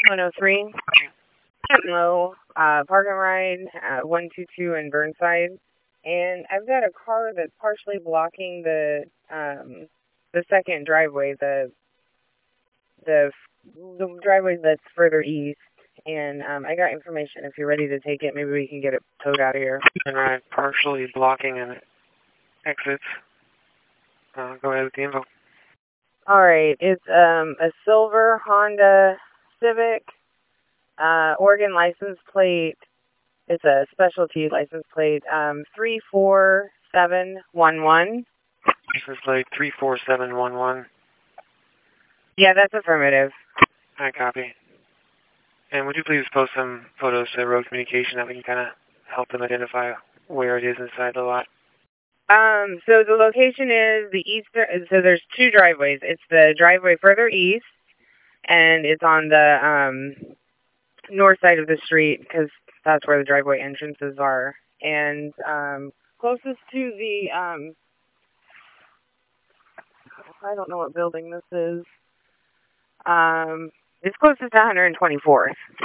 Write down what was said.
103. Hello, park and ride, 122 in Burnside. And I've got a car that's partially blocking the second driveway, the driveway that's further east. And I got information. If you're ready to take it, maybe we can get it towed out of here. And ride partially blocking an exit. Go ahead with the info. All right, it's a silver Honda Civic, Oregon license plate. It's a specialty license plate, 34711. License plate 34711. Yeah, that's affirmative. I copy. And would you please post some photos to road communication that we can kind of help them identify where it is inside the lot? So the location is the eastern, so there's two driveways. It's the driveway further east, and it's on the north side of the street, because that's where the driveway entrances are. And closest to the, I don't know what building this is. It's closest to 124th.